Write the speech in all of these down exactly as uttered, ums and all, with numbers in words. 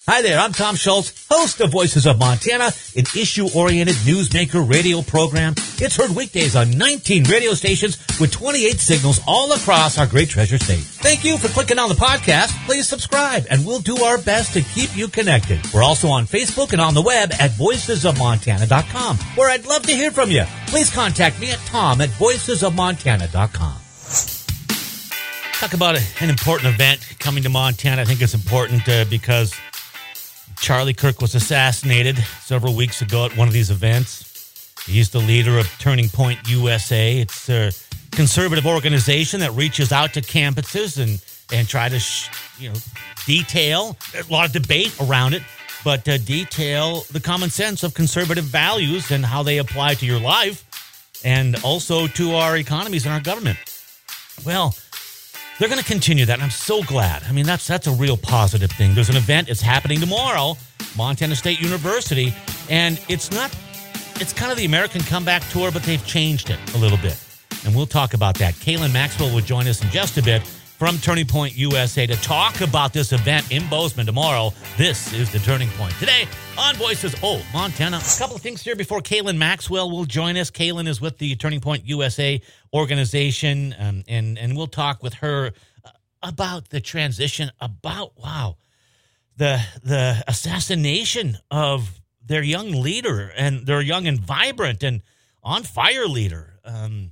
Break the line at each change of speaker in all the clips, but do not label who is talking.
Hi there, I'm Tom Schultz, host of Voices of Montana, an issue-oriented newsmaker radio program. It's heard weekdays on nineteen radio stations with twenty-eight signals all across our great treasure state. Thank you for clicking on the podcast. Please subscribe, and we'll do our best to keep you connected. We're also on Facebook and on the web at voices of montana dot com, where I'd love to hear from you. Please contact me at tom at voices of montana dot com. Talk about an important event coming to Montana. I think it's important uh, because Charlie Kirk was assassinated several weeks ago at one of these events. He's the leader of Turning Point U S A. It's a conservative organization that reaches out to campuses and, and try to, sh- you know, detail, a lot of debate around it, but uh, detail the common sense of conservative values and how they apply to your life and also to our economies and our government. Well, they're going to continue that, and I'm so glad. I mean, that's that's a real positive thing. There's an event. It's happening tomorrow, Montana State University, and it's not, it's kind of the American Comeback Tour, but they've changed it a little bit, and we'll talk about that. Kaylin Maxwell will join us in just a bit from Turning Point U S A to talk about this event in Bozeman tomorrow. This is the Turning Point. Today on Voices of Montana. A couple of things here before Kaylin Maxwell will join us. Kaylin is with the Turning Point U S A organization, um, and, and we'll talk with her about the transition, about, wow, the the assassination of their young leader and their young and vibrant and on-fire leader. Um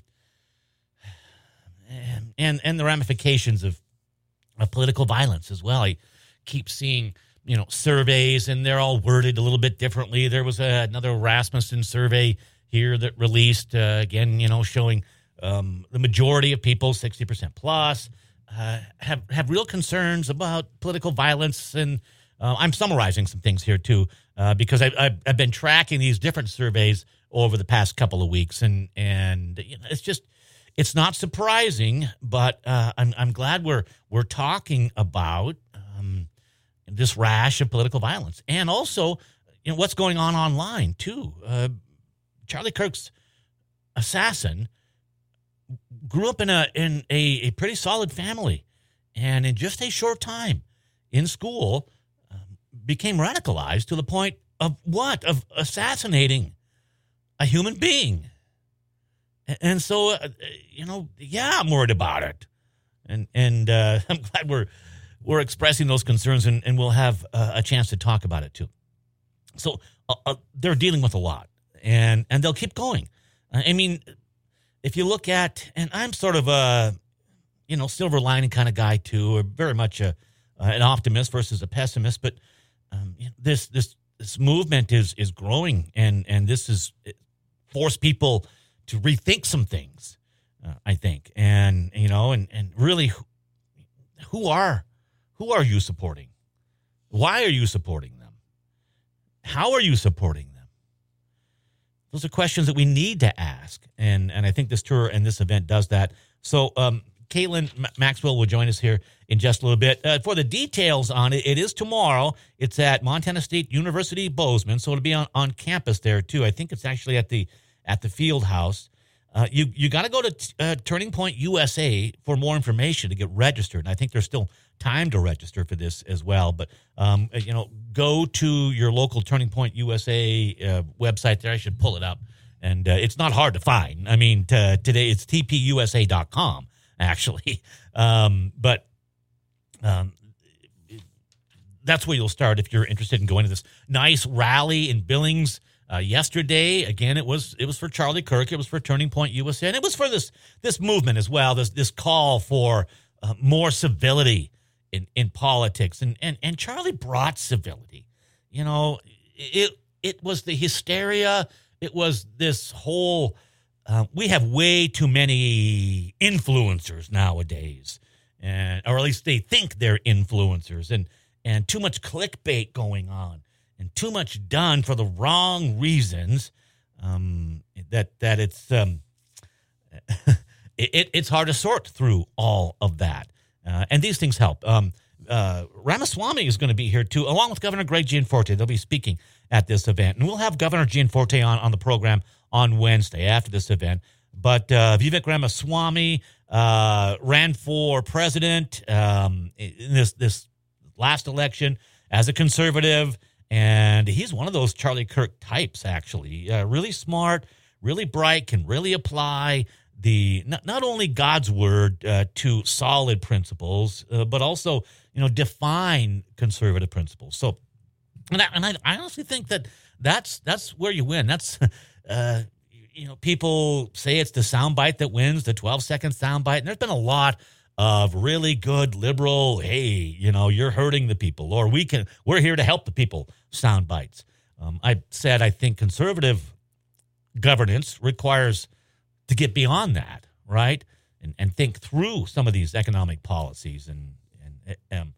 And, and and the ramifications of, of political violence as well. I keep seeing, you know, surveys, and they're all worded a little bit differently. There was a, another Rasmussen survey here that released, uh, again, you know, showing um, the majority of people, sixty percent plus, uh, have, have real concerns about political violence. And uh, I'm summarizing some things here, too, uh, because I, I've, I've been tracking these different surveys over the past couple of weeks. And, and you know, it's just... It's not surprising, but uh, I'm I'm glad we're we're talking about um, this rash of political violence, and also, you know, what's going on online too. Uh, Charlie Kirk's assassin grew up in a in a, a pretty solid family, and in just a short time in school, um, became radicalized to the point of what of assassinating a human being. And so, uh, you know, yeah, I'm worried about it, and and uh, I'm glad we're we're expressing those concerns, and, and we'll have uh, a chance to talk about it too. So uh, uh, they're dealing with a lot, and and they'll keep going. Uh, I mean, if you look at, and I'm sort of a, you know, silver lining kind of guy too, or very much a uh, an optimist versus a pessimist, but um, this this this movement is is growing, and and this is forced people to rethink some things, uh, I think. And, you know, and, and really, who are, who are you supporting? Why are you supporting them? How are you supporting them? Those are questions that we need to ask. And, and I think this tour and this event does that. So, um, Kaylin M- Maxwell will join us here in just a little bit. Uh, for the details on it, it is tomorrow. It's at Montana State University, Bozeman. So it'll be on, on campus there, too. I think it's actually at the at the field house. Uh, you you got to go to uh, Turning Point U S A for more information to get registered. And I think there's still time to register for this as well. But, um, you know, go to your local Turning Point U S A uh, website there. I should pull it up. And uh, it's not hard to find. I mean, t- today it's t p u s a dot com, actually. Um, but um, that's where you'll start if you're interested in going to this nice rally in Billings. Uh, yesterday, again, it was it was for Charlie Kirk. It was for Turning Point U S A, and it was for this this movement as well. This this call for uh, more civility in, in politics, and, and and Charlie brought civility. You know, it it was the hysteria. It was this whole. Uh, we have way too many influencers nowadays, and or at least they think they're influencers, and and too much clickbait going on. And too much done for the wrong reasons, um, that that it's um, it, it's hard to sort through all of that. Uh, and these things help. Um, uh, Ramaswamy is going to be here, too, along with Governor Greg Gianforte. They'll be speaking at this event. And we'll have Governor Gianforte on, on the program on Wednesday after this event. But uh, Vivek Ramaswamy uh, ran for president um, in this, this last election. as a conservative, and he's one of those Charlie Kirk types, actually. Uh, really smart, really bright, can really apply the not, not only God's word uh, to solid principles, uh, but also, you know, define conservative principles. So, and I, and I, I honestly think that that's that's where you win. That's, uh, you know, people say it's the soundbite that wins, the twelve-second soundbite, and there's been a lot of really good liberal, hey, you know, you're hurting the people, or we can, we're here to help the people sound bites. Um, I said I think conservative governance requires to get beyond that, right, and and think through some of these economic policies. And and um,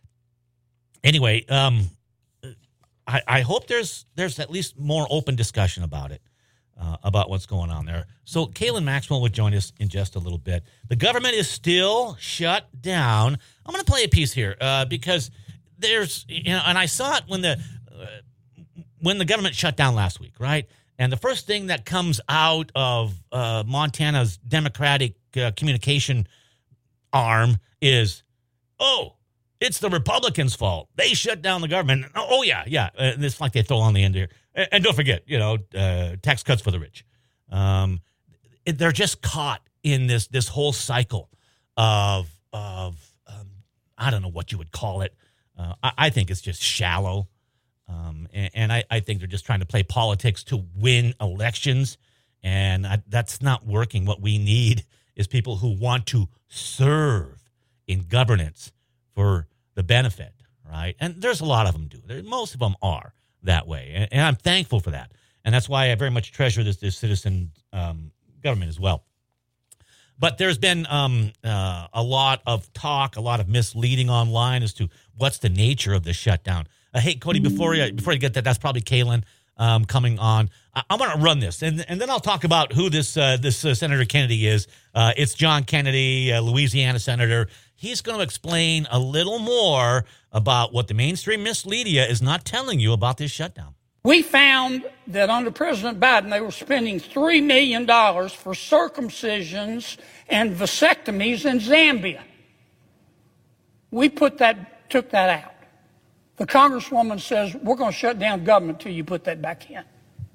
anyway, um, I, I hope there's there's at least more open discussion about it. Uh, about what's going on there. So Kaylen Maxwell would join us in just a little bit. The government is still shut down. I'm going to play a piece here uh, because there's, you know, and I saw it when the uh, when the government shut down last week, right? And the first thing that comes out of uh, Montana's Democratic uh, communication arm is, oh, it's the Republicans' fault. They shut down the government. Oh, yeah, yeah. Uh, it's like they throw on the end here. And, and don't forget, you know, uh, tax cuts for the rich. Um, it, they're just caught in this this whole cycle of, of um, I don't know what you would call it. Uh, I, I think it's just shallow. Um, and and I, I think they're just trying to play politics to win elections. And I, that's not working. What we need is people who want to serve in governance for the benefit, right? And there's a lot of them do. There, most of them are that way, and, and I'm thankful for that. And that's why I very much treasure this, this citizen um, government as well. But there's been um, uh, a lot of talk, a lot of misleading online as to what's the nature of this shutdown. Uh, hey, Cody, before you before you get that, that's probably Kaylen um, coming on. I, I want to run this, and and then I'll talk about who this uh, this uh, Senator Kennedy is. Uh, it's John Kennedy, uh, Louisiana senator. He's going to explain a little more about what the mainstream mismedia is not telling you about this shutdown.
We found that under President Biden, they were spending three million dollars for circumcisions and vasectomies in Zambia. We put that, took that out. The Congresswoman says, we're going to shut down government until you put that back in.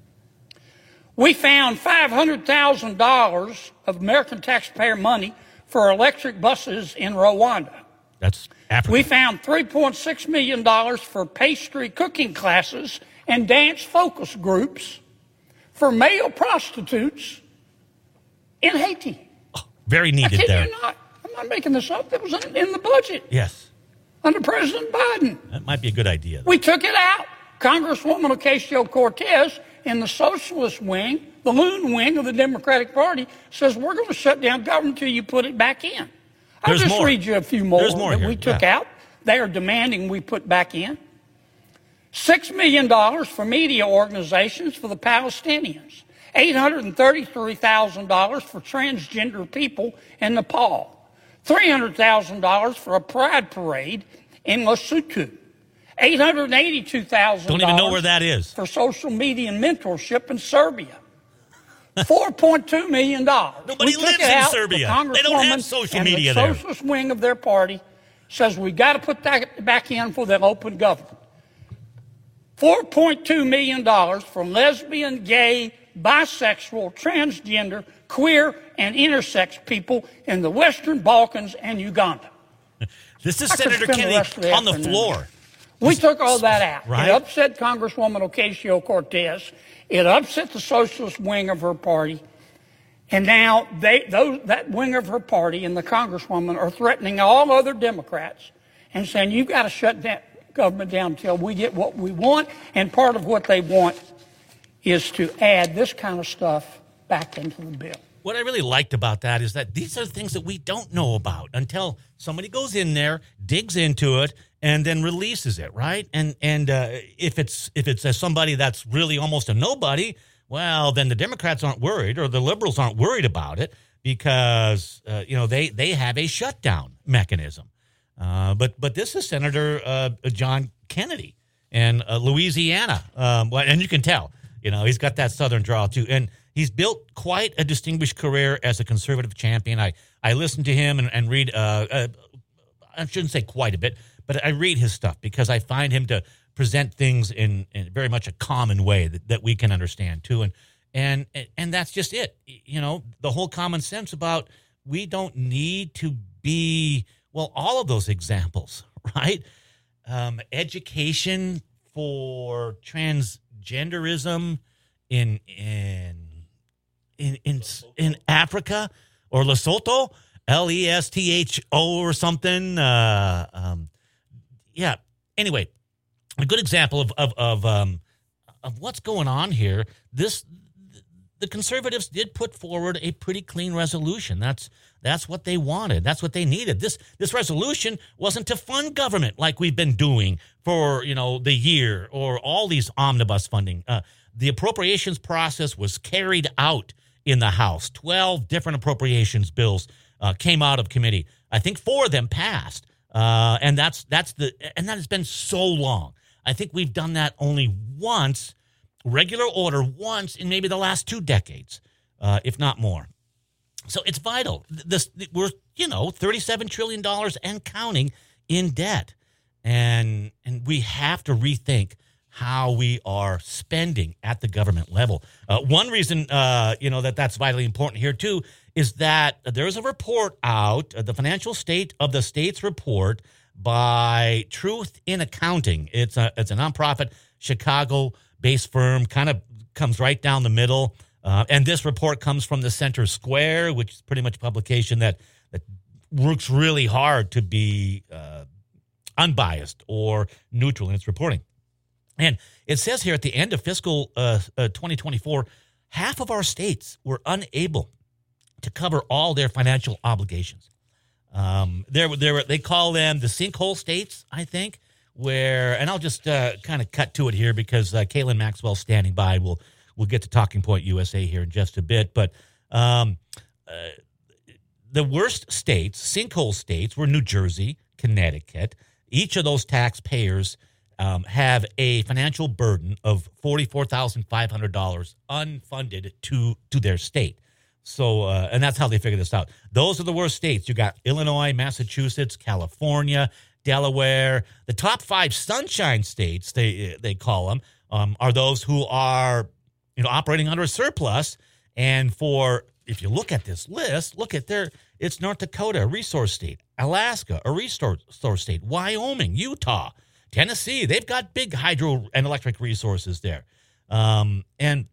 We found five hundred thousand dollars of American taxpayer money for electric buses in Rwanda.
That's Africa.
We found three point six million dollars for pastry cooking classes and dance focus groups for male prostitutes in Haiti.
Oh, very needed
I kid
there.
you not. I'm not making this up. It was in, in the budget.
Yes.
Under President Biden.
That might be a good idea, though.
We took it out. Congresswoman Ocasio-Cortez in the socialist wing, the loon wing of the Democratic Party, says we're going to shut down government until you put it back in. I'll
There's
just
more.
read you a few more,
There's more
that
here.
we took
Yeah.
out. They are demanding we put back in. Six million dollars for media organizations for the Palestinians. eight hundred thirty-three thousand dollars for transgender people in Nepal. three hundred thousand dollars for a pride parade in Lesotho. eight hundred eighty-two thousand dollars
Don't even know where that is.
for social media and mentorship in Serbia. four point two million dollars.
Nobody
We took
lives
it
in
out.
Serbia.
The
They don't have
Congresswoman
social
and
media
the
there.
socialist wing of their party says we got to put that back in for the open government. four point two million dollars for lesbian, gay, bisexual, transgender, queer, and intersex people in the Western Balkans and Uganda.
This is
I could
Senator
spend the
Kennedy
rest of the
on the
afternoon
floor.
We took all that out.
Right.
It upset Congresswoman Ocasio-Cortez. It upset the socialist wing of her party. And now they, those, that wing of her party and the Congresswoman are threatening all other Democrats and saying, you've got to shut that government down until we get what we want. And part of what they want is to add this kind of stuff back into the bill.
What I really liked about that is that these are things that we don't know about until somebody goes in there, digs into it, and then releases it, right? And and uh, if it's if it's uh, somebody that's really almost a nobody, well, then the Democrats aren't worried, or the liberals aren't worried about it because uh, you know they they have a shutdown mechanism. Uh, but but this is Senator uh, John Kennedy in uh, Louisiana, um, and you can tell, you know, he's got that Southern drawl too, and he's built quite a distinguished career as a conservative champion. I, I listened to him and, and read, uh, uh, I shouldn't say quite a bit, but I read his stuff because I find him to present things in, in very much a common way that, that we can understand too. And, and, and that's just it. You know, the whole common sense about we don't need to be, well, all of those examples, right? Um, education for transgenderism in, in, in, in, in Africa or Lesotho, L E S T H O or something. Uh, um, yeah. Anyway, a good example of of of, um, of what's going on here. This the conservatives did put forward a pretty clean resolution. That's that's what they wanted. That's what they needed. This this resolution wasn't to fund government like we've been doing for you know the year or all these omnibus funding. Uh, the appropriations process was carried out in the House. Twelve different appropriations bills uh, came out of committee. I think four of them passed, uh, and that's that's the and that has been so long. I think we've done that only once, regular order, once in maybe the last two decades, uh, if not more. So it's vital. This we're you know thirty-seven trillion dollars and counting in debt, and and we have to rethink how we are spending at the government level. Uh, one reason uh, you know that that's vitally important here too is that there's a report out, uh, the Financial State of the States report by Truth in Accounting. It's a it's a nonprofit Chicago-based firm, kind of comes right down the middle. Uh, and this report comes from the Center Square, which is pretty much a publication that that works really hard to be uh, unbiased or neutral in its reporting. And it says here at the end of fiscal uh, uh, twenty twenty-four, half of our states were unable to cover all their financial obligations. Um, there, there, they call them the sinkhole states, I think, where, and I'll just uh, kind of cut to it here because uh, Kaylin Maxwell's standing by. We'll, we'll get to Talking Point U S A here in just a bit. But um, uh, the worst states, sinkhole states, were New Jersey, Connecticut. Each of those taxpayers um, have a financial burden of forty-four thousand five hundred dollars unfunded to, to their state. So, uh, and that's how they figure this out. Those are the worst states. You got Illinois, Massachusetts, California, Delaware. The top five sunshine states, they they call them, um, are those who are, you know, operating under a surplus. And for, if you look at this list, look at their, it's North Dakota, a resource state, Alaska, a resource state, Wyoming, Utah, Tennessee. They've got big hydro and electric resources there. Um, and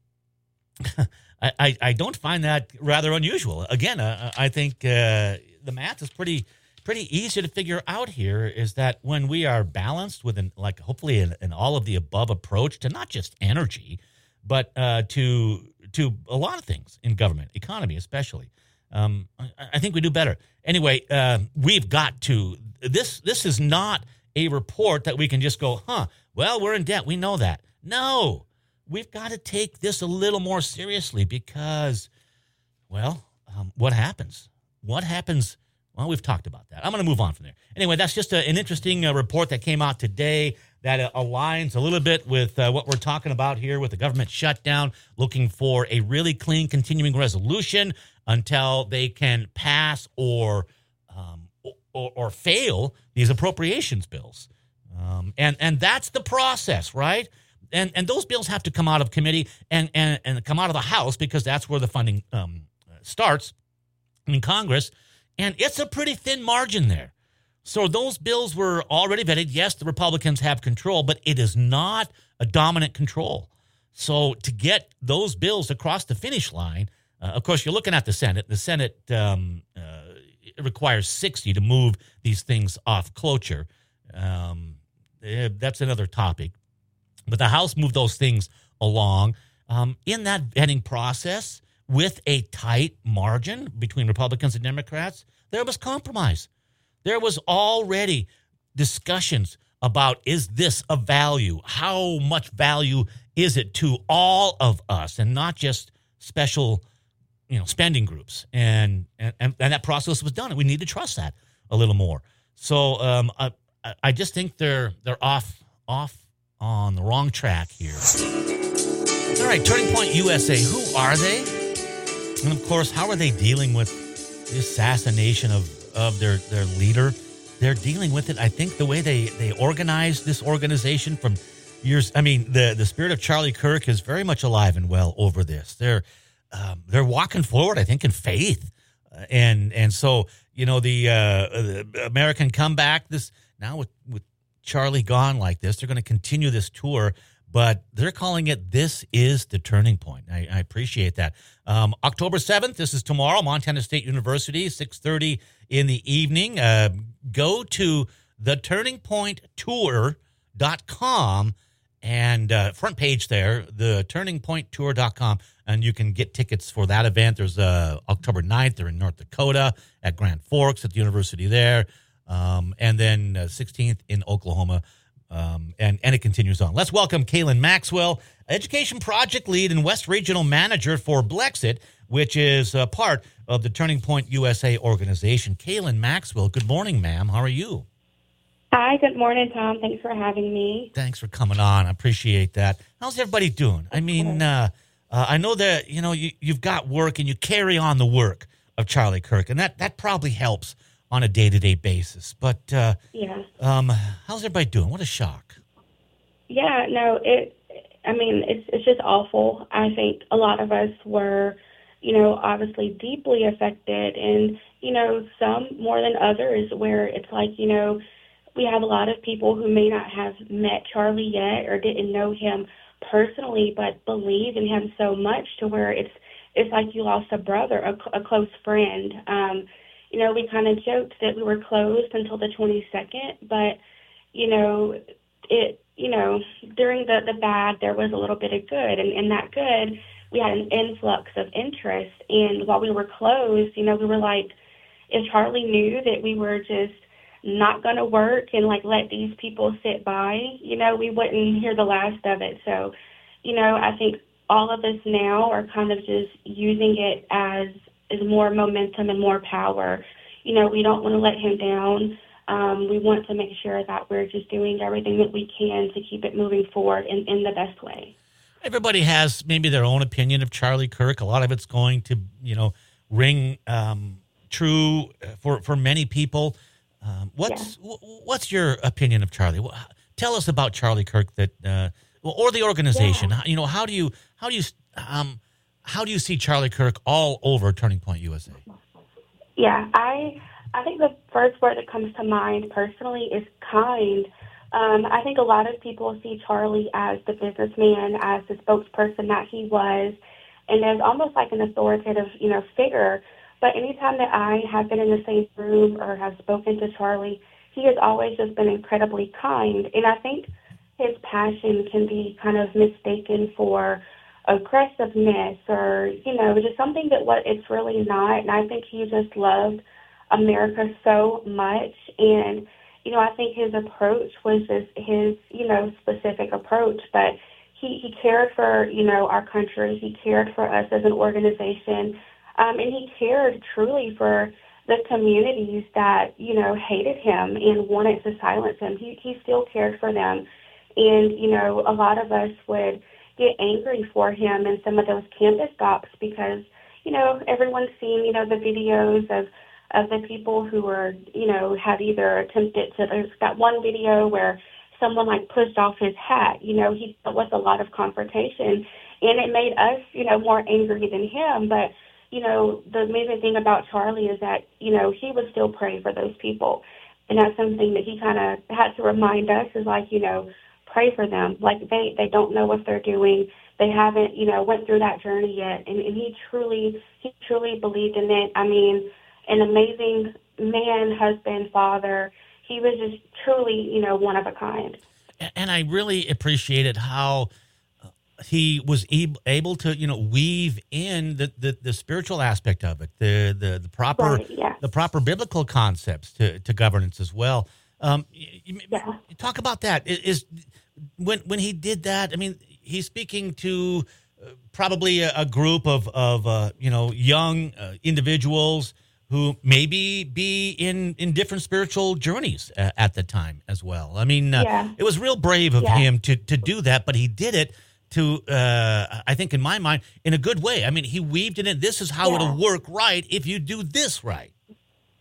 I, I don't find that rather unusual. Again, uh, I think uh, the math is pretty pretty easy to figure out here, is that when we are balanced with, an, like hopefully an, an all of the above approach to not just energy, but uh, to to a lot of things in government, economy especially, um, I, I think we do better. Anyway, uh, we've got to, this, this is not a report that we can just go, huh, well, we're in debt. We know that. No. We've got to take this a little more seriously because, well, um, what happens? What happens? Well, we've talked about that. I'm going to move on from there. Anyway, that's just a, an interesting uh, report that came out today that uh, aligns a little bit with uh, what we're talking about here with the government shutdown, looking for a really clean continuing resolution until they can pass or um, or, or fail these appropriations bills. Um, and, and that's the process, right? And and those bills have to come out of committee and, and, and come out of the House because that's where the funding um, starts in Congress. And it's a pretty thin margin there. So those bills were already vetted. Yes, the Republicans have control, but it is not a dominant control. So to get those bills across the finish line, uh, of course, you're looking at the Senate. The Senate um, uh, it requires sixty to move these things off cloture. Um, that's another topic. But the House moved those things along um, in that vetting process with a tight margin between Republicans and Democrats. There was compromise. There was already discussions about, is this a value? How much value is it to all of us and not just special, you know, spending groups? And and, and that process was done, and we need to trust that a little more. So um, I, I just think they're they're off off. on the wrong track here. All right, Turning Point U S A, who are they? And of course, how are they dealing with the assassination of, of their, their leader? they're dealing with it. I think the way they, they organize this organization from years, I mean, the, the spirit of Charlie Kirk is very much alive and well over this. They're um, they're walking forward, I think, in faith. Uh, and and so, you know, the, uh, the American comeback, this now with, with Charlie gone like this, they're going to continue this tour, but they're calling it This Is the Turning Point. I, I appreciate that. Um, October seventh, this is tomorrow, Montana State University, six thirty in the evening. Uh, go to the turning point tour dot com and uh, front page there, the turning point tour dot com, and you can get tickets for that event. There's uh, October ninth, they're in North Dakota at Grand Forks at the university there, um, and then uh, sixteenth in Oklahoma, um, and, and it continues on. Let's welcome Kaylin Maxwell, Education Project Lead and West Regional Manager for Blexit, which is a part of the Turning Point U S A organization. Kaylin Maxwell, good morning, ma'am. How are you?
Hi, good morning, Tom. Thanks for having me.
Thanks for coming on. I appreciate that. How's everybody doing? I mean, uh, uh, I know that, you know, you, you've got work and you carry on the work of Charlie Kirk, and that, that probably helps on a day-to-day basis. But uh,
yeah,
um, how's everybody doing? What a shock.
Yeah, no, it, I mean, it's it's just awful. I think a lot of us were, you know, obviously deeply affected, and, you know, some more than others, where it's like, you know, we have a lot of people who may not have met Charlie yet or didn't know him personally, but believe in him so much to where it's it's like you lost a brother, a, a close friend. Um, you know, we kind of joked that we were closed until the twenty-second, but, you know, it, you know, during the, the bad, there was a little bit of good, and in that good, we had an influx of interest. And while we were closed, you know, we were like, if Charlie knew that we were just not going to work and like let these people sit by, you know, we wouldn't hear the last of it. So, you know, I think all of us now are kind of just using it as, as more momentum and more power. You know, we don't want to let him down. Um, we want to make sure that we're just doing everything that we can to keep it moving forward in, in the best way.
Everybody has maybe their own opinion of Charlie Kirk. A lot of it's going to, you know, ring um, true for, for many people. Um, what's yeah. what's your opinion of Charlie? Tell us about Charlie Kirk, that uh, or the organization. Yeah. You know, how do you how do you um, how do you see Charlie Kirk all over Turning Point U S A?
Yeah, I I think the first word that comes to mind personally is kind. Um, I think a lot of people see Charlie as the businessman, as the spokesperson that he was, and as almost like an authoritative, you know, figure. But anytime that I have been in the same room or have spoken to Charlie, he has always just been incredibly kind. And I think his passion can be kind of mistaken for aggressiveness or, you know, just something that what it's really not. And I think he just loved America so much. And, you know, I think his approach was just his, you know, specific approach. But he, he cared for, you know, our country. He cared for us as an organization. Um, and he cared truly for the communities that, you know, hated him and wanted to silence him. He, he still cared for them. And, you know, a lot of us would get angry for him in some of those campus stops because, you know, everyone's seen, you know, the videos of, of the people who were, you know, had either attempted to, there's that one video where someone, like, pushed off his hat. You know, he dealt with a lot of confrontation. And it made us, you know, more angry than him. But, you know, the amazing thing about Charlie is that, you know, he would still pray for those people. And that's something that he kind of had to remind us is like, you know, pray for them. Like they, they don't know what they're doing. They haven't, you know, went through that journey yet. And, and he truly, he truly believed in it. I mean, an amazing man, husband, father. He was just truly, you know, one of a kind.
And I really appreciated how he was able to, you know, weave in the, the, the spiritual aspect of it, the the, the proper
right, yeah.
the proper biblical concepts to, to governance as well. Um, you,
yeah.
you talk about that. Is when when he did that? I mean, he's speaking to uh, probably a, a group of of uh, you know young uh, individuals who maybe be in, in different spiritual journeys uh, at the time as well. I mean, uh,
yeah.
it was real brave of
yeah.
him to to do that, but he did it. To, uh, I think in my mind, in a good way. I mean, he weaved it in. This is how
yeah.
it'll work right if you do this right.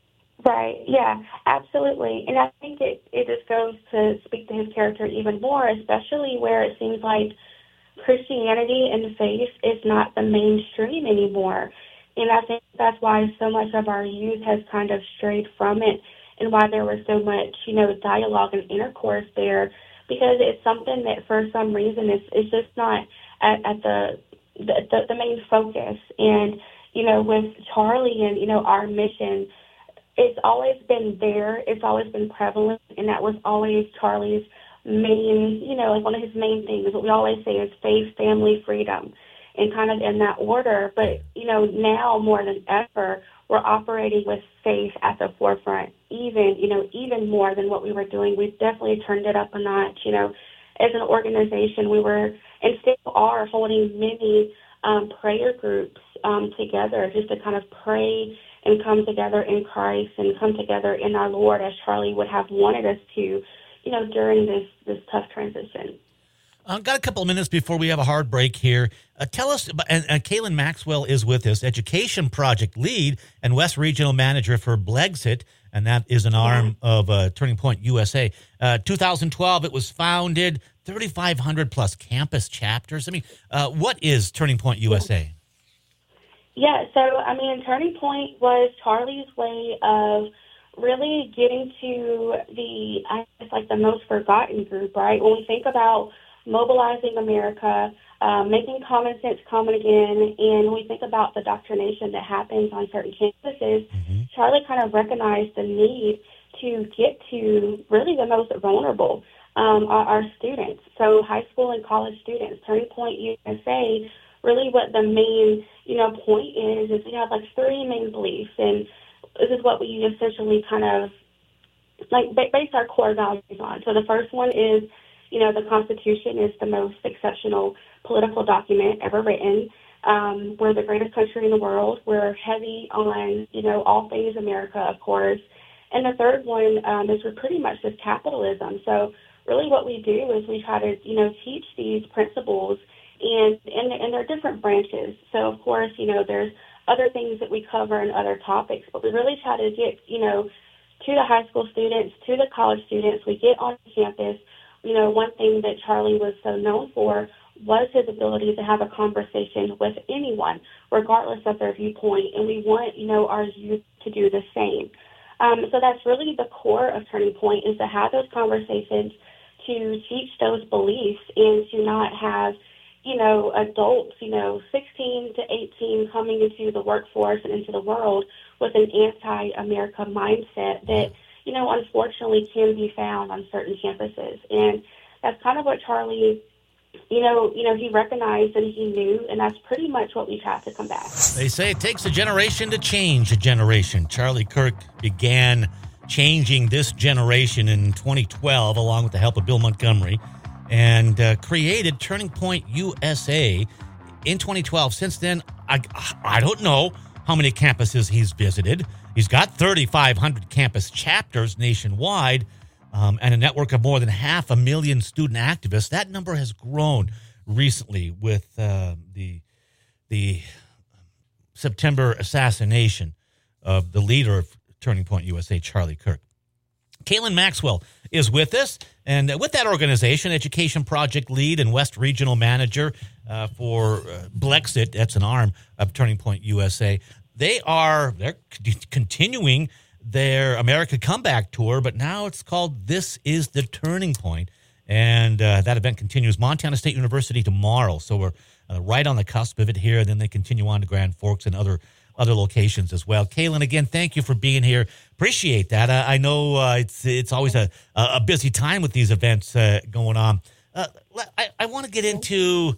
Right. Yeah, absolutely. And I think it, it just goes to speak to his character even more, especially where it seems like Christianity and faith is not the mainstream anymore. And I think that's why so much of our youth has kind of strayed from it and why there was so much, you know, dialogue and intercourse there, because it's something that for some reason is, is just not at, at the, the, the main focus. And, you know, with Charlie and, you know, our mission, it's always been there. It's always been prevalent, and that was always Charlie's main, you know, like one of his main things. What we always say is faith, family, freedom, and kind of in that order. But, you know, now more than ever, we're operating with faith at the forefront, even, you know, even more than what we were doing. We've definitely turned it up a notch. You know, as an organization, we were and still are holding many um, prayer groups um, together just to kind of pray and come together in Christ and come together in our Lord as Charlie would have wanted us to, you know, during this, this tough transition.
I've uh, got a couple of minutes before we have a hard break here. Uh, tell us, and, and Kaylin Maxwell is with us, Education Project Lead and West Regional Manager for Blexit, and that is an arm yeah. of uh, Turning Point U S A. Uh, two thousand twelve, it was founded, thirty-five hundred plus campus chapters. I mean, uh, what is Turning Point U S A?
Yeah, so, I mean, Turning Point was Charlie's way of really getting to the, I guess, like the most forgotten group, right? When we think about mobilizing America, um, making common sense common again, and when we think about the indoctrination that happens on certain campuses, mm-hmm. Charlie kind of recognized the need to get to really the most vulnerable, um, our, our students. So high school and college students, Turning Point U S A, really what the main, you know, point is, is we have like three main beliefs, and this is what we essentially kind of like base our core values on. So the first one is, you know, the Constitution is the most exceptional political document ever written. Um, we're the greatest country in the world. We're heavy on, you know, all things America, of course. And the third one um, is we're pretty much just capitalism. So really what we do is we try to, you know, teach these principles, and and, and there are different branches. So, of course, you know, there's other things that we cover and other topics, but we really try to get, you know, to the high school students, to the college students. We get on campus. You know, one thing that Charlie was so known for was his ability to have a conversation with anyone, regardless of their viewpoint, and we want, you know, our youth to do the same. Um, so that's really the core of Turning Point, is to have those conversations, to teach those beliefs, and to not have, you know, adults, you know, sixteen to eighteen coming into the workforce and into the world with an anti-America mindset that, you know, unfortunately can be found on certain campuses. And that's kind of what Charlie, you know, you know, he recognized and he knew, and that's pretty much what we have to combat.
They say it takes a generation to change a generation. Charlie Kirk began changing this generation in twenty twelve along with the help of Bill Montgomery, and uh, created Turning Point U S A in twenty twelve. Since then, I, I don't know how many campuses he's visited. He's got thirty-five hundred campus chapters nationwide, um, and a network of more than half a million student activists. That number has grown recently with uh, the the September assassination of the leader of Turning Point U S A, Charlie Kirk. Kaylin Maxwell is with us, and uh, with that organization, Education Project Lead and West Regional Manager uh, for uh, Blexit, that's an arm of Turning Point U S A. They are they're c- continuing their America Comeback Tour, but now it's called This Is the Turning Point, and uh, that event continues Montana State University tomorrow. So we're uh, right on the cusp of it here, and then they continue on to Grand Forks and other other locations as well. Kaylin, again, thank you for being here. Appreciate that. Uh, I know uh, it's it's always a a busy time with these events uh, going on. Uh, I, I want to get into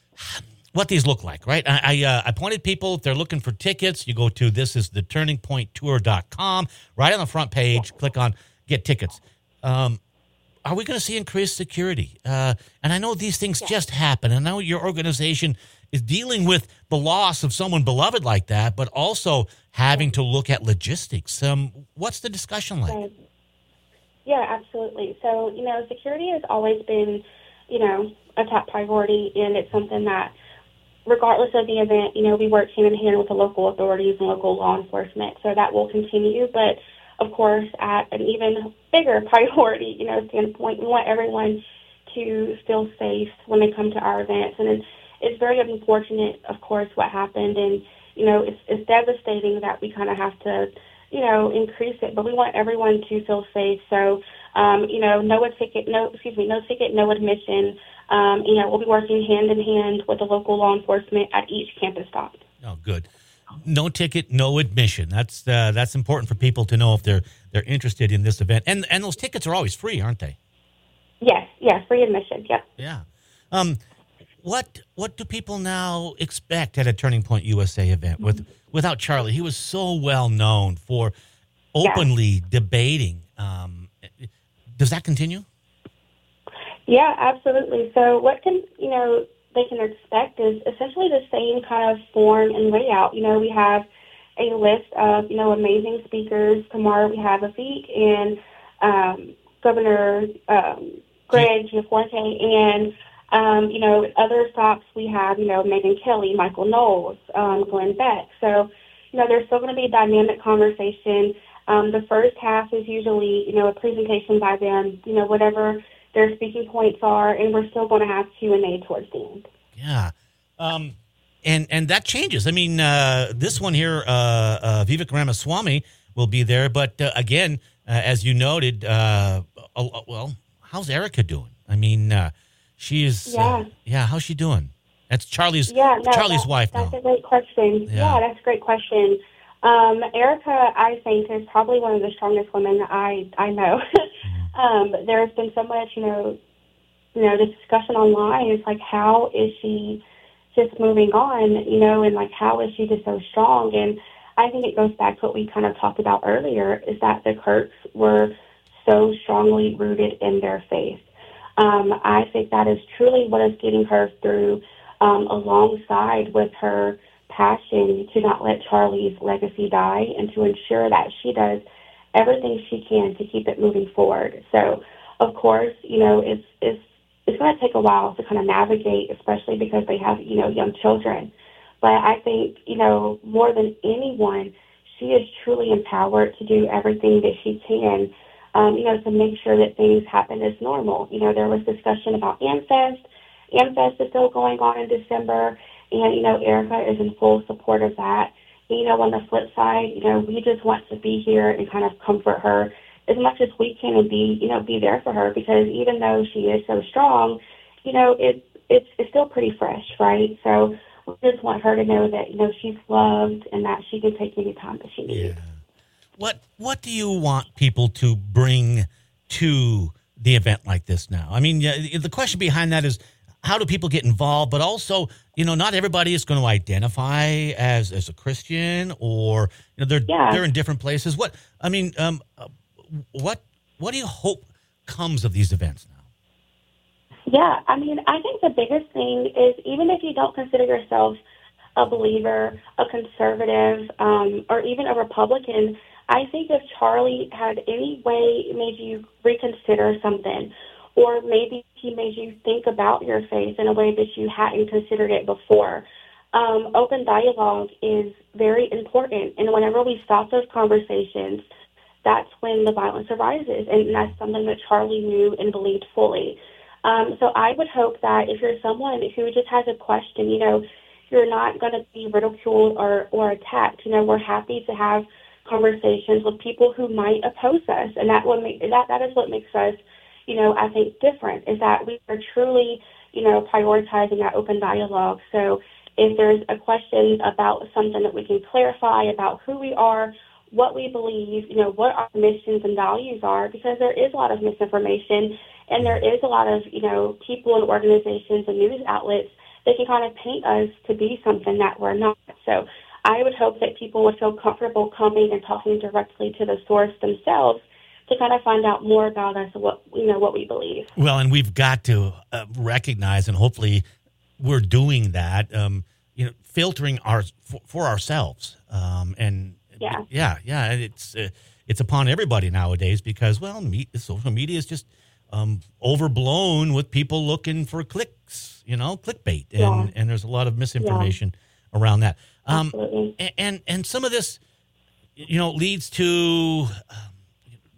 what these look like, right? I I, uh, I pointed people, if they're looking for tickets, you go to this is the turning point tour dot com. Right on the front page, click on Get Tickets. Um, are we going to see increased security? Uh, and I know these things just happen. I know your organization is dealing with the loss of someone beloved like that, but also having to look at logistics. Um, what's the discussion like?
Yeah, absolutely. So, you know, security has always been, you know, a top priority, and it's something that, regardless of the event, you know, we work hand in hand with the local authorities and local law enforcement, so that will continue. But, of course, at an even bigger priority, you know, standpoint. We want everyone to feel safe when they come to our events. And it's, it's very unfortunate, of course, what happened. And, you know, it's, it's devastating that we kind of have to, you know, increase it. But we want everyone to feel safe. So, um, you know, no ticket, no, excuse me, no ticket, no admission. Um, you know, we'll be working hand in hand with the local law enforcement at each campus stop.
Oh, good. No ticket, no admission. That's uh, that's important for people to know if they're they're interested in this event. And and those tickets are always free, aren't they?
Yes, yes, free admission. Yep.
Yeah. Um, what what do people now expect at a Turning Point U S A event with without Charlie? He was so well known for openly yeah. debating. Um, does that continue?
Yeah, absolutely. So what can you know? they can expect is essentially the same kind of form and layout. You know, we have a list of, you know, amazing speakers. Tomorrow we have Afiq and um, Governor um, Greg Gianforte, and, um, you know, other stops we have, you know, Megyn Kelly, Michael Knowles, um, Glenn Beck. So, you know, there's still going to be a dynamic conversation. Um, the first half is usually, you know, a presentation by them, you know, whatever their speaking points are, and we're still going to have Q and A towards the end.
Yeah. Um, and and that changes. I mean, uh, this one here, uh, uh, Vivek Ramaswamy will be there. But, uh, again, uh, as you noted, uh, uh, well, how's Erica doing? I mean, uh, she is,
yeah.
Uh, yeah, how's she doing? That's Charlie's
yeah, no,
Charlie's
that,
wife
That's
now.
a great question. Yeah, yeah that's a great question. Um, Erica, I think, is probably one of the strongest women that I, I know. Um, there's been so much, you know, you know, discussion online. It's like, how is she just moving on, you know, and like, how is she just so strong? And I think it goes back to what we kind of talked about earlier, is that the Kurtz were so strongly rooted in their faith. Um, I think that is truly what is getting her through, um, alongside with her passion to not let Charlie's legacy die and to ensure that she does everything she can to keep it moving forward. So, of course, you know, it's it's it's going to take a while to kind of navigate, especially because they have, you know, young children. But I think, you know, more than anyone, she is truly empowered to do everything that she can, um, you know, to make sure that things happen as normal. You know, there was discussion about AmFest. AmFest is still going on in December, and, you know, Erica is in full support of that. You know, on the flip side, you know, we just want to be here and kind of comfort her as much as we can and be, you know, be there for her, because even though she is so strong, you know, it, it's, it's still pretty fresh, right? So we just want her to know that, you know, she's loved and that she can take any time that she needs.
Yeah. What, what do you want people to bring to the event like this now? I mean, the question behind that is, how do people get involved? But also, you know, not everybody is going to identify as, as a Christian, or, you know, they're
yeah.
they're in different places. What I mean, um, what what do you hope comes of these events now?
Yeah, I mean, I think the biggest thing is, even if you don't consider yourself a believer, a conservative, um, or even a Republican, I think if Charlie had any way made you reconsider something, or maybe he made you think about your faith in a way that you hadn't considered it before. Um, open dialogue is very important. And whenever we stop those conversations, that's when the violence arises. And that's something that Charlie knew and believed fully. Um, so I would hope that if you're someone who just has a question, you know, you're not going to be ridiculed or, or attacked. You know, we're happy to have conversations with people who might oppose us. And that, would make, that, that is what makes us, you know, I think different, is that we are truly, you know, prioritizing that open dialogue. So if there's a question about something that we can clarify about who we are, what we believe, you know, what our missions and values are, because there is a lot of misinformation and there is a lot of, you know, people and organizations and news outlets that can kind of paint us to be something that we're not. So I would hope that people would feel comfortable coming and talking directly to the source themselves to kind of find out more about us and what, you know, what we believe.
Well, and we've got to uh, recognize, and hopefully we're doing that, um, you know, filtering our for, for ourselves. Um, and
yeah,
yeah, yeah, it's uh, it's upon everybody nowadays, because, well, me, social media is just um, overblown with people looking for clicks, you know, clickbait, and
yeah.
and there's a lot of misinformation yeah. around that. Um,
Absolutely.
and and some of this, you know, leads to. Um,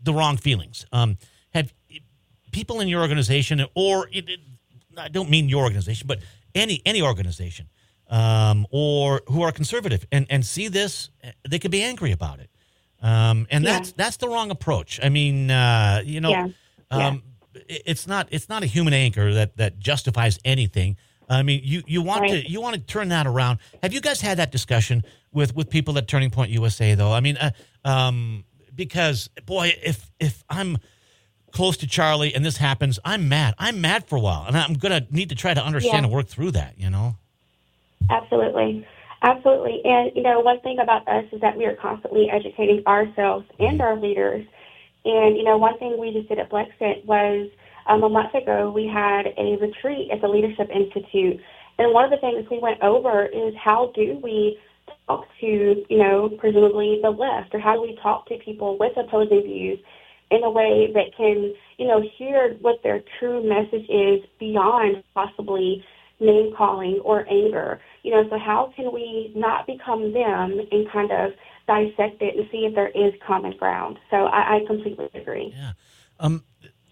the wrong feelings. Um, have people in your organization, or it, it, I don't mean your organization, but any any organization, um, or who are conservative and, and see this, they could be angry about it. Um, and
Yeah.
that's that's the wrong approach. I mean, uh, you know,
Yeah. Yeah.
um, it- it's not it's not a human anchor that, that justifies anything. I mean, you, you want
Right.
to you want to turn that around. Have you guys had that discussion with, with people at Turning Point U S A though? I mean, uh, um, because boy, if if I'm close to Charlie and this happens, I'm mad. I'm mad for a while, and I'm gonna need to try to understand
Yeah.
and work through that. You know.
Absolutely. Absolutely. And, you know, one thing about us is that we are constantly educating ourselves and our leaders. And, you know, one thing we just did at Blexit was um, a month ago, we had a retreat at the Leadership Institute. And one of the things we went over is how do we talk to, you know, presumably the left, or how do we talk to people with opposing views in a way that can, you know, hear what their true message is beyond possibly name calling or anger. You know, so how can we not become them and kind of dissect it and see if there is common ground? So I, I completely agree.
Yeah. Um.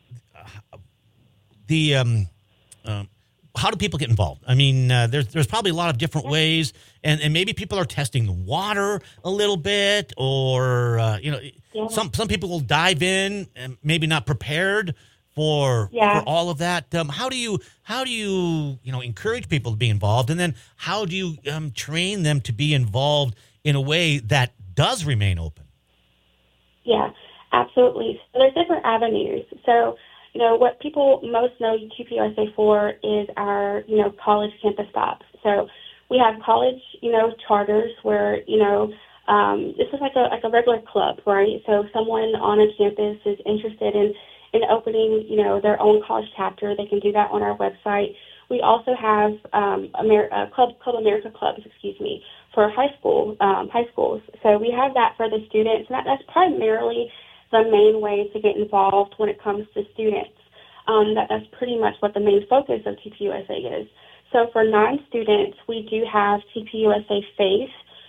The um. um how do people get involved? I mean, uh, there's there's probably a lot of different ways, and, and maybe people are testing the water a little bit, or uh, you know,
Yeah.
some some people will dive in and maybe not prepared for
Yeah.
for all of that. Um, how do you how do you you know encourage people to be involved, and then how do you um, train them to be involved in a way that does remain open?
Yeah, absolutely. So there's different avenues. So, you know, what people most know T P U S A for is our, you know, college campus stops. So we have college, you know, charters where, you know, um, this is like a like a regular club, right? So if someone on a campus is interested in, in opening, you know, their own college chapter, they can do that on our website. We also have um, Amer- uh, Club Club America clubs, excuse me, for high school um, high schools. So we have that for the students, and that, that's primarily the main way to get involved when it comes to students. Um, that, that's pretty much what the main focus of T P U S A is. So for non-students, we do have T P U S A Faith,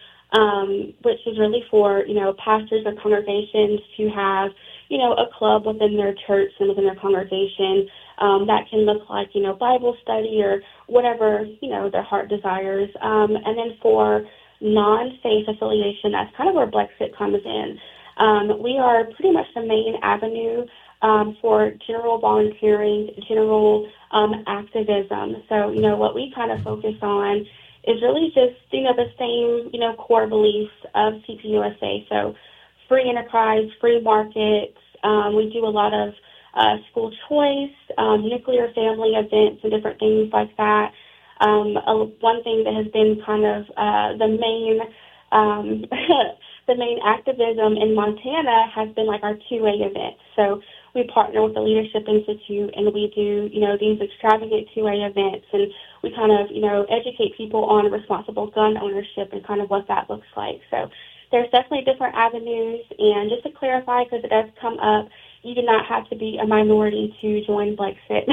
um, which is really for, you know, pastors or congregations to have, you know, a club within their church and within their congregation. Um, that can look like, you know, Bible study or whatever, you know, their heart desires. Um, and then for non-faith affiliation, that's kind of where Blexit comes in. Um, we are pretty much the main avenue um, for general volunteering, general um, activism. So, you know, what we kind of focus on is really just, you know, the same, you know, core beliefs of T P U S A. So free enterprise, free markets. Um, we do a lot of uh, school choice, um, nuclear family events, and different things like that. Um, uh, one thing that has been kind of uh, the main um, the main activism in Montana has been like our two A events. So we partner with the Leadership Institute, and we do, you know, these extravagant two A events, and we kind of, you know, educate people on responsible gun ownership and kind of what that looks like. So there's definitely different avenues, and just to clarify, because it does come up, you do not have to be a minority to join Blexit.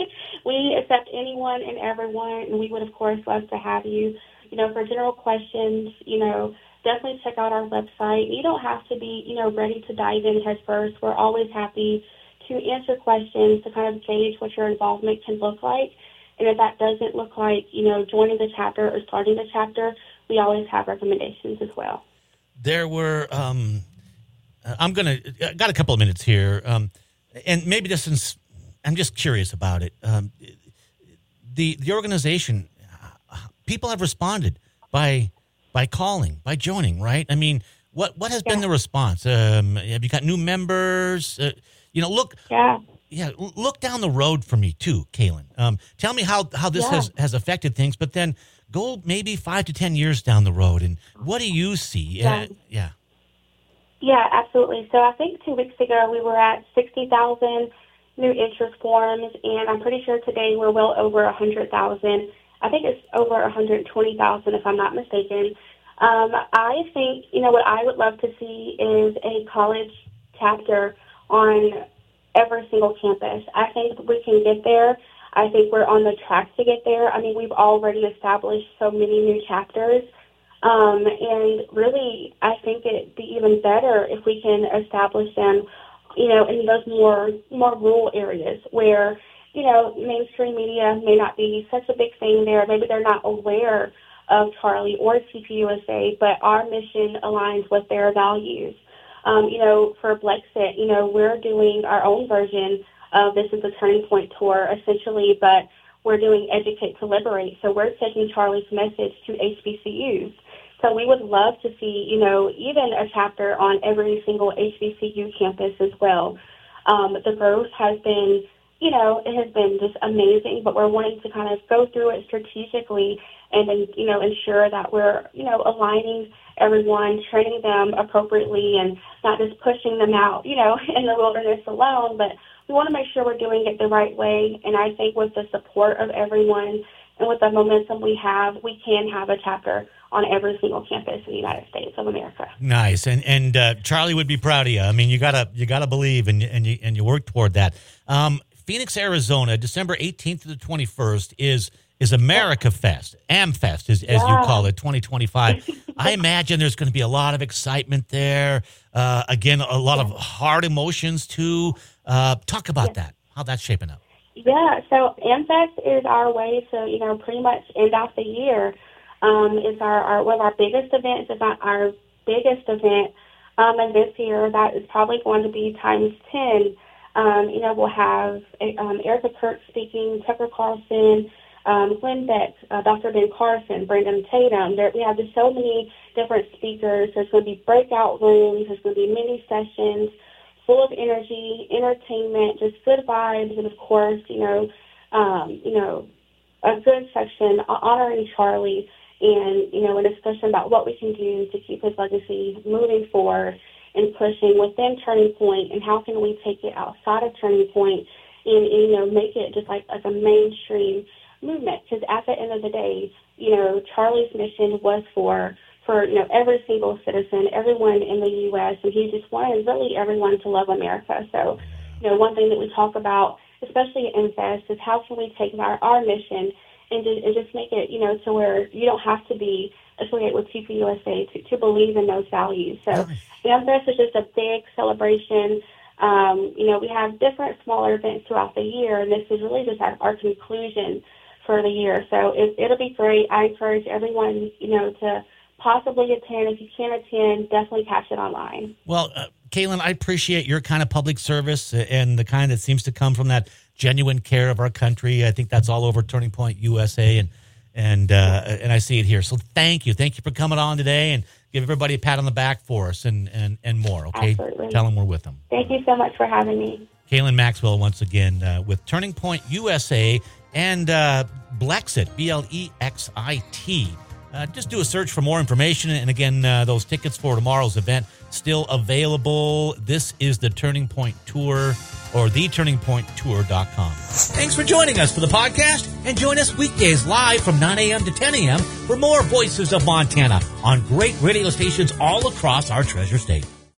We accept anyone and everyone, and we would, of course, love to have you. You know, for general questions, you know, definitely check out our website. You don't have to be, you know, ready to dive in head first. We're always happy to answer questions to kind of gauge what your involvement can look like. And if that doesn't look like, you know, joining the chapter or starting the chapter, we always have recommendations as well.
There were, um, I'm going to, got a couple of minutes here, um, and maybe this is, I'm just curious about it. Um, the the organization, people have responded by by calling, by joining, right? I mean, what what has
Yeah.
been the response? Um, have you got new members? Uh, you know, look,
Yeah.
yeah, l- look down the road for me too, Kaylin. Um, tell me how how this
Yeah.
has has affected things, but then go maybe five to ten years down the road, and what do you see?
Yeah.
Uh, yeah.
Yeah, absolutely. So I think two weeks ago we were at sixty thousand new interest forms, and I'm pretty sure today we're well over one hundred thousand. I think it's over one hundred twenty thousand if I'm not mistaken. Um, I think, you know, what I would love to see is a college chapter on every single campus. I think we can get there. I think we're on the track to get there. I mean, we've already established so many new chapters. Um, and really, I think it'd be even better if we can establish them you know, in those more more rural areas where, you know, mainstream media may not be such a big thing there. Maybe they're not aware of Charlie or T P U S A, but our mission aligns with their values. Um, you know, for Blexit, you know, we're doing our own version of This is the Turning Point tour, essentially, but we're doing Educate to Liberate. So we're taking Charlie's message to H B C Us. So we would love to see, you know, even a chapter on every single H B C U campus as well. Um, the growth has been, you know, it has been just amazing, but we're wanting to kind of go through it strategically and then, you know, ensure that we're, you know, aligning everyone, training them appropriately and not just pushing them out, you know, in the wilderness alone, but we want to make sure we're doing it the right way. And I think with the support of everyone and with the momentum we have, we can have a chapter on every single campus in the United States of America.
Nice, and and uh, Charlie would be proud of you. I mean, you gotta you gotta believe, and and you and you work toward that. Um, Phoenix, Arizona, December eighteenth to the twenty-first is is America Fest, AmFest, as, as
yeah.
you call it, twenty twenty-five. I imagine there's going to be a lot of excitement there. Uh, again, a lot yeah. of hard emotions too. Uh, talk about yeah. that. How that's shaping up.
Yeah, so AmFest is our way to, you know, pretty much end off the year. Um, it's our, our one of our biggest events, if not our biggest event. Um, and this year, that is probably going to be times ten. Um, you know, we'll have um, Erica Kirk speaking, Tucker Carlson, um, Glenn Beck, uh, Doctor Ben Carson, Brandon Tatum. There, we have just so many different speakers. There's going to be breakout rooms. There's going to be mini sessions full of energy, entertainment, just good vibes, and of course, you know, um, you know, a good section honoring Charlie and, you know, a discussion about what we can do to keep his legacy moving forward and pushing within Turning Point and how can we take it outside of Turning Point and, and you know, make it just like, like a mainstream movement. Because at the end of the day, you know, Charlie's mission was for for, you know, every single citizen, everyone in the U S, and he just wanted really everyone to love America. So, you know, one thing that we talk about, especially at AmFest, is how can we take our, our mission and just, and just make it, you know, to where you don't have to be affiliated with T P U S A to, to believe in those values. So AmFest is just a big celebration. Um, you know, we have different smaller events throughout the year, and this is really just our, our conclusion for the year. So it, it'll be great. I encourage everyone, you know, to possibly attend. If you can't attend, definitely catch it online.
Well, uh, Kaylin, I appreciate your kind of public service and the kind that seems to come from that genuine care of our country. I think that's all over Turning Point U S A, and and uh, and I see it here. So thank you. Thank you for coming on today, and give everybody a pat on the back for us and, and, and more, okay?
Absolutely.
Tell them we're with them.
Thank you so much for having me.
Kaylin Maxwell, once again, uh, with Turning Point U S A and uh, Blexit, B L E X I T. Uh, just do a search for more information. And again, uh, those tickets for tomorrow's event still available. This is the Turning Point Tour, or the turning point tour dot com. Thanks for joining us for the podcast, and join us weekdays live from nine a.m. to ten a.m. for more Voices of Montana on great radio stations all across our treasure state.